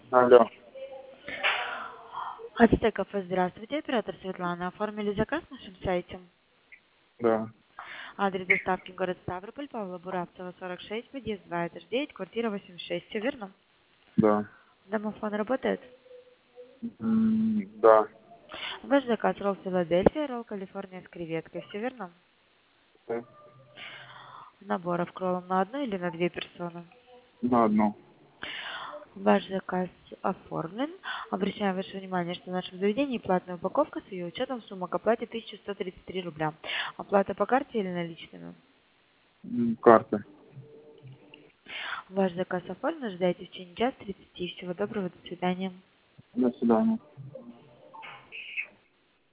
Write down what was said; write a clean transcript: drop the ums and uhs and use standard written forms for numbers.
Алло, Ацтек кафе, здравствуйте, оператор Светлана. Оформили заказ на нашем сайте. да, Адрес доставки город Ставрополь, Павла Буравцева, 46, подъезд 2, этаж 9, квартира 86. Все верно? да, Домофон работает? да. Ваш заказ ролл Филадельфия, ролл Калифорния с креветкой. Все верно? Да. Наборов кроллом на одну или на две персоны? На одну. Ваш заказ оформлен. Обращаем ваше внимание, что в нашем заведении платная упаковка с ее учетом сумма к оплате 1133 рубля. Оплата по карте или наличными? Карта. Ваш заказ оформлен. Ждайте в течение часа 30. Всего доброго. До свидания. До свидания.